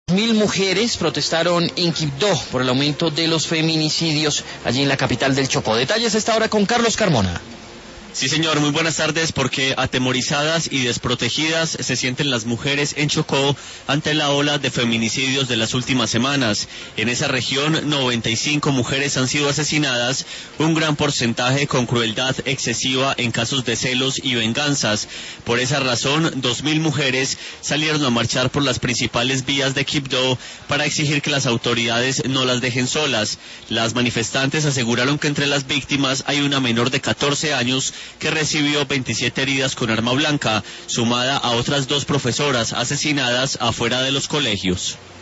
Mil mujeres protestaron en Quibdó por el aumento de los feminicidios allí en la capital del Chocó. Detalles a esta hora con Carlos Carmona. Sí, señor, muy buenas tardes, porque atemorizadas y desprotegidas se sienten las mujeres en Chocó ante la ola de feminicidios de las últimas semanas. En esa región, 95 mujeres han sido asesinadas, un gran porcentaje con crueldad excesiva en casos de celos y venganzas. Por esa razón, 2.000 mujeres salieron a marchar por las principales vías de Quibdó para exigir que las autoridades no las dejen solas. Las manifestantes aseguraron que entre las víctimas hay una menor de 14 años que recibió 27 heridas con arma blanca, sumada a otras 2 profesoras asesinadas afuera de los colegios.